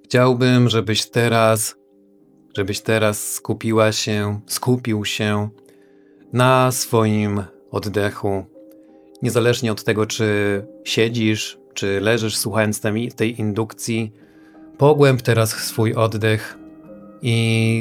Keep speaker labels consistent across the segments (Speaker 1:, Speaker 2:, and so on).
Speaker 1: Chciałbym, żebyś teraz skupił się na swoim oddechu. Niezależnie od tego, czy siedzisz, czy leżysz, słuchając tej indukcji, pogłęb teraz swój oddech i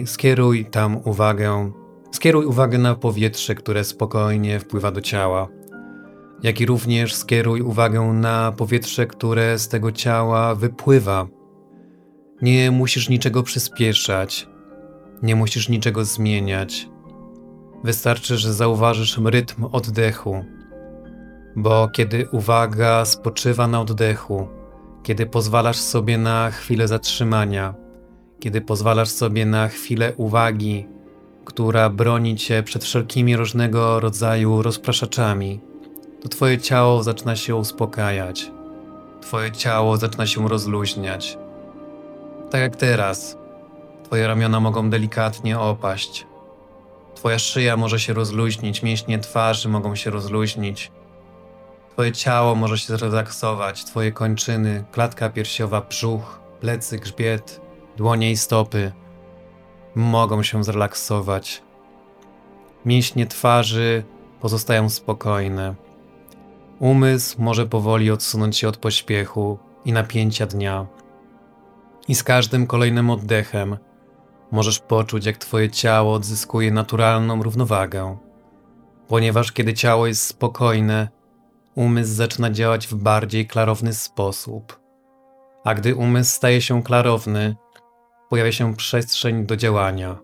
Speaker 1: skieruj uwagę na powietrze, które spokojnie wpływa do ciała, jak i również skieruj uwagę na powietrze, które z tego ciała wypływa. Nie musisz niczego przyspieszać, nie musisz niczego zmieniać. Wystarczy, że zauważysz rytm oddechu, bo kiedy uwaga spoczywa na oddechu, kiedy pozwalasz sobie na chwilę zatrzymania, kiedy pozwalasz sobie na chwilę uwagi, która broni cię przed wszelkimi różnego rodzaju rozpraszaczami, to twoje ciało zaczyna się uspokajać, twoje ciało zaczyna się rozluźniać. Tak jak teraz, twoje ramiona mogą delikatnie opaść, twoja szyja może się rozluźnić, mięśnie twarzy mogą się rozluźnić, twoje ciało może się zrelaksować, twoje kończyny, klatka piersiowa, brzuch, plecy, grzbiet, dłonie i stopy mogą się zrelaksować. Mięśnie twarzy pozostają spokojne. Umysł może powoli odsunąć się od pośpiechu i napięcia dnia. I z każdym kolejnym oddechem możesz poczuć, jak twoje ciało odzyskuje naturalną równowagę. Ponieważ kiedy ciało jest spokojne, umysł zaczyna działać w bardziej klarowny sposób. A gdy umysł staje się klarowny, pojawia się przestrzeń do działania.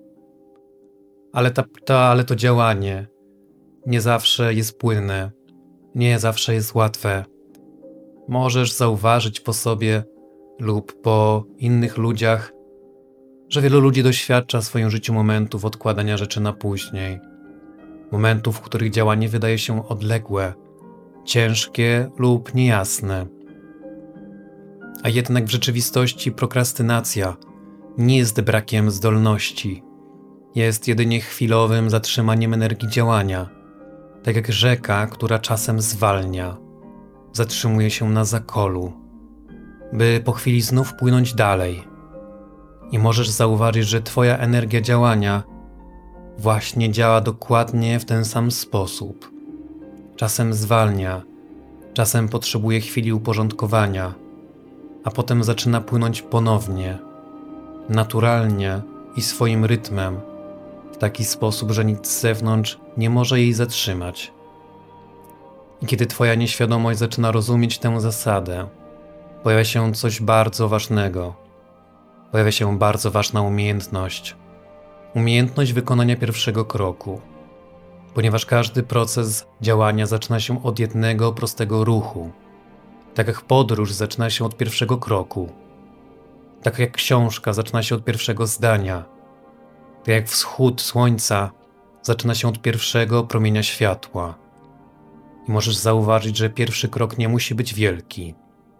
Speaker 1: Ale to działanie nie zawsze jest płynne, nie zawsze jest łatwe. Możesz zauważyć po sobie lub po innych ludziach, że wielu ludzi doświadcza w swoim życiu momentów odkładania rzeczy na później. Momentów, w których działanie wydaje się odległe, ciężkie lub niejasne. A jednak w rzeczywistości prokrastynacja nie jest brakiem zdolności. Jest jedynie chwilowym zatrzymaniem energii działania, tak jak rzeka, która czasem zwalnia, zatrzymuje się na zakolu, by po chwili znów płynąć dalej. I możesz zauważyć, że twoja energia działania właśnie działa dokładnie w ten sam sposób. Czasem zwalnia, czasem potrzebuje chwili uporządkowania, a potem zaczyna płynąć ponownie, naturalnie i swoim rytmem, w taki sposób, że nic z zewnątrz nie może jej zatrzymać. I kiedy twoja nieświadomość zaczyna rozumieć tę zasadę, pojawia się coś bardzo ważnego. Pojawia się bardzo ważna umiejętność. Umiejętność wykonania pierwszego kroku. Ponieważ każdy proces działania zaczyna się od jednego prostego ruchu. Tak jak podróż zaczyna się od pierwszego kroku. Tak jak książka zaczyna się od pierwszego zdania. Tak jak wschód słońca zaczyna się od pierwszego promienia światła. I możesz zauważyć, że pierwszy krok nie musi być wielki.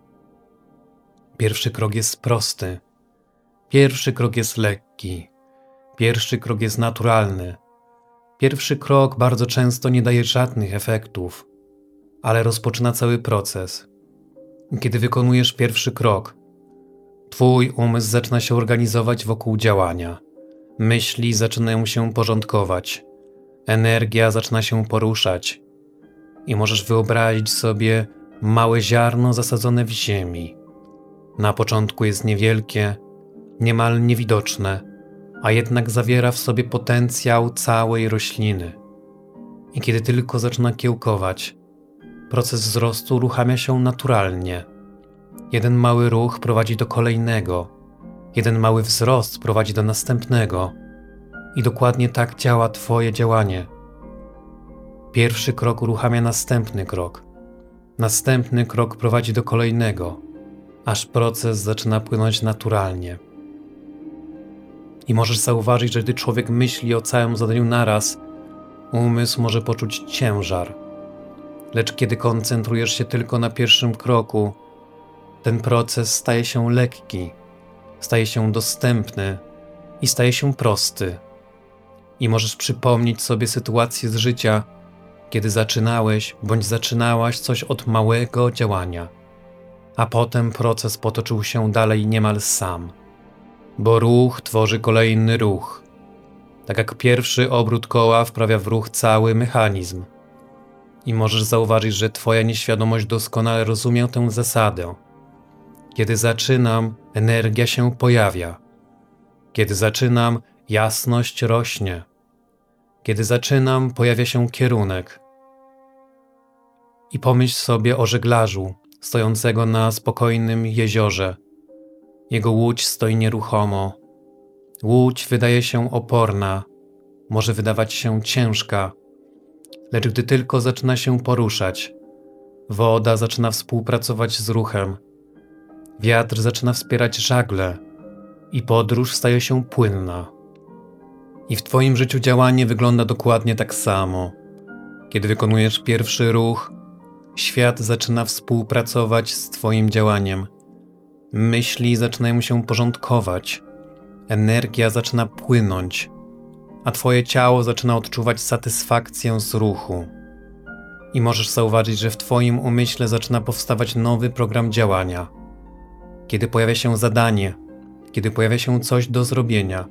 Speaker 1: Pierwszy krok jest prosty. Pierwszy krok jest lekki. Pierwszy krok jest naturalny. Pierwszy krok bardzo często nie daje żadnych efektów, ale rozpoczyna cały proces. Kiedy wykonujesz pierwszy krok, twój umysł zaczyna się organizować wokół działania. Myśli zaczynają się porządkować. Energia zaczyna się poruszać. I możesz wyobrazić sobie małe ziarno zasadzone w ziemi. Na początku jest niewielkie, niemal niewidoczne, a jednak zawiera w sobie potencjał całej rośliny. I kiedy tylko zaczyna kiełkować, proces wzrostu uruchamia się naturalnie. Jeden mały ruch prowadzi do kolejnego, jeden mały wzrost prowadzi do następnego. I dokładnie tak działa twoje działanie. Pierwszy krok uruchamia następny krok. Następny krok prowadzi do kolejnego, aż proces zaczyna płynąć naturalnie. I możesz zauważyć, że gdy człowiek myśli o całym zadaniu naraz, umysł może poczuć ciężar. Lecz kiedy koncentrujesz się tylko na pierwszym kroku, ten proces staje się lekki, staje się dostępny i staje się prosty. I możesz przypomnieć sobie sytuację z życia, kiedy zaczynałeś bądź zaczynałaś coś od małego działania, a potem proces potoczył się dalej niemal sam. bo ruch tworzy kolejny ruch. Tak jak pierwszy obrót koła wprawia w ruch cały mechanizm. I możesz zauważyć, że twoja nieświadomość doskonale rozumie tę zasadę. Kiedy zaczynam, energia się pojawia. Kiedy zaczynam, jasność rośnie. Kiedy zaczynam, pojawia się kierunek. I pomyśl sobie o żeglarzu stojącego na spokojnym jeziorze. Jego łódź stoi nieruchomo. Łódź wydaje się oporna, może wydawać się ciężka, lecz gdy tylko zaczyna się poruszać, woda zaczyna współpracować z ruchem, wiatr zaczyna wspierać żagle i podróż staje się płynna. I w twoim życiu działanie wygląda dokładnie tak samo. Kiedy wykonujesz pierwszy ruch, świat zaczyna współpracować z twoim działaniem. Myśli zaczynają się porządkować, energia zaczyna płynąć, a twoje ciało zaczyna odczuwać satysfakcję z ruchu. I możesz zauważyć, że w twoim umyśle zaczyna powstawać nowy program działania. Kiedy pojawia się zadanie, kiedy pojawia się coś do zrobienia,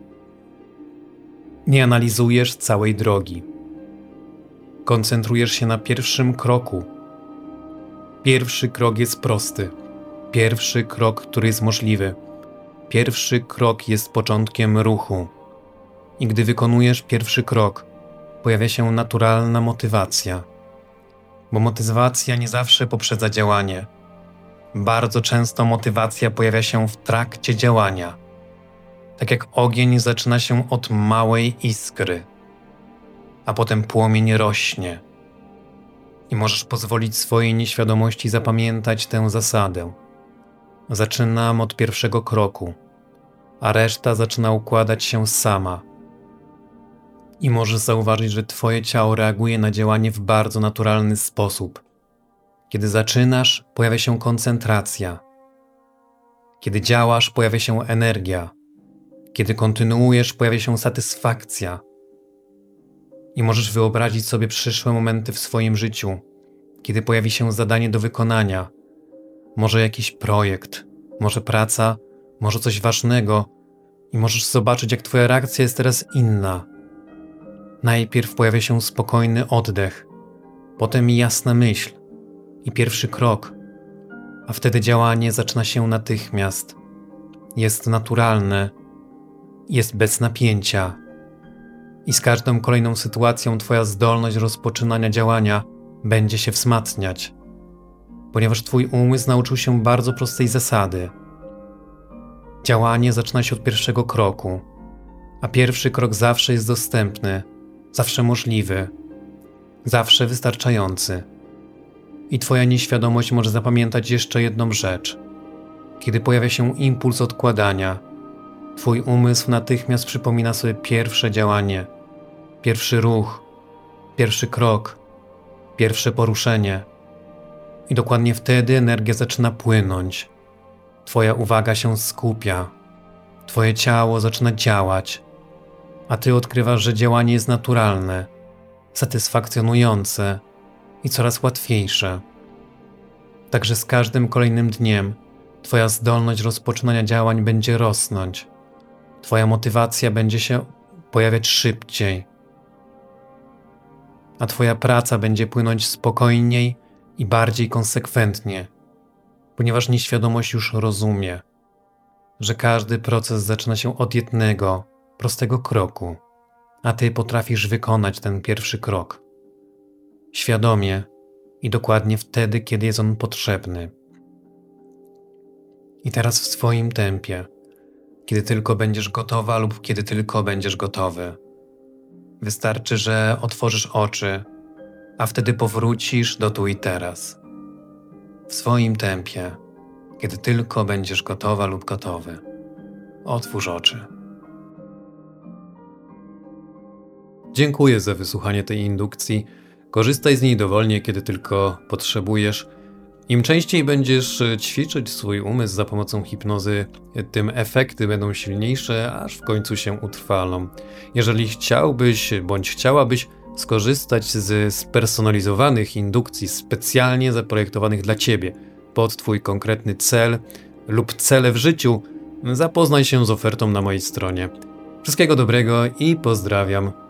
Speaker 1: nie analizujesz całej drogi. Koncentrujesz się na pierwszym kroku. Pierwszy krok jest prosty. Pierwszy krok, który jest możliwy. Pierwszy krok jest początkiem ruchu. I gdy wykonujesz pierwszy krok, pojawia się naturalna motywacja. Bo motywacja nie zawsze poprzedza działanie. Bardzo często motywacja pojawia się w trakcie działania. Tak jak ogień zaczyna się od małej iskry, a potem płomień rośnie. I możesz pozwolić swojej nieświadomości zapamiętać tę zasadę. Zaczynam od pierwszego kroku, a reszta zaczyna układać się sama. I możesz zauważyć, że twoje ciało reaguje na działanie w bardzo naturalny sposób. Kiedy zaczynasz, pojawia się koncentracja. Kiedy działasz, pojawia się energia. Kiedy kontynuujesz, pojawia się satysfakcja. I możesz wyobrazić sobie przyszłe momenty w swoim życiu, kiedy pojawi się zadanie do wykonania. Może jakiś projekt, może praca, może coś ważnego i możesz zobaczyć, jak twoja reakcja jest teraz inna. Najpierw pojawia się spokojny oddech, potem jasna myśl i pierwszy krok, a wtedy działanie zaczyna się natychmiast. Jest naturalne, jest bez napięcia. I z każdą kolejną sytuacją twoja zdolność rozpoczynania działania będzie się wzmacniać, ponieważ twój umysł nauczył się bardzo prostej zasady. Działanie zaczyna się od pierwszego kroku, a pierwszy krok zawsze jest dostępny, zawsze możliwy, zawsze wystarczający. I twoja nieświadomość może zapamiętać jeszcze jedną rzecz. Kiedy pojawia się impuls odkładania, twój umysł natychmiast przypomina sobie pierwsze działanie, pierwszy ruch, pierwszy krok, pierwsze poruszenie. I dokładnie wtedy energia zaczyna płynąć. Twoja uwaga się skupia, twoje ciało zaczyna działać, a ty odkrywasz, że działanie jest naturalne, satysfakcjonujące i coraz łatwiejsze. Także z każdym kolejnym dniem twoja zdolność rozpoczynania działań będzie rosnąć. Twoja motywacja będzie się pojawiać szybciej, a twoja praca będzie płynąć spokojniej i bardziej konsekwentnie, ponieważ nieświadomość już rozumie, że każdy proces zaczyna się od jednego, prostego kroku, a ty potrafisz wykonać ten pierwszy krok. Świadomie i dokładnie wtedy, kiedy jest on potrzebny. I teraz w swoim tempie, kiedy tylko będziesz gotowa lub kiedy tylko będziesz gotowy. Wystarczy, że otworzysz oczy, a wtedy powrócisz do tu i teraz. W swoim tempie, kiedy tylko będziesz gotowa lub gotowy. Otwórz oczy. Dziękuję za wysłuchanie tej indukcji. Korzystaj z niej dowolnie, kiedy tylko potrzebujesz. Im częściej będziesz ćwiczyć swój umysł za pomocą hipnozy, tym efekty będą silniejsze, aż w końcu się utrwalą. Jeżeli chciałbyś bądź chciałabyś skorzystać z spersonalizowanych indukcji specjalnie zaprojektowanych dla Ciebie, pod Twój konkretny cel lub cele w życiu, zapoznaj się z ofertą na mojej stronie. Wszystkiego dobrego i pozdrawiam.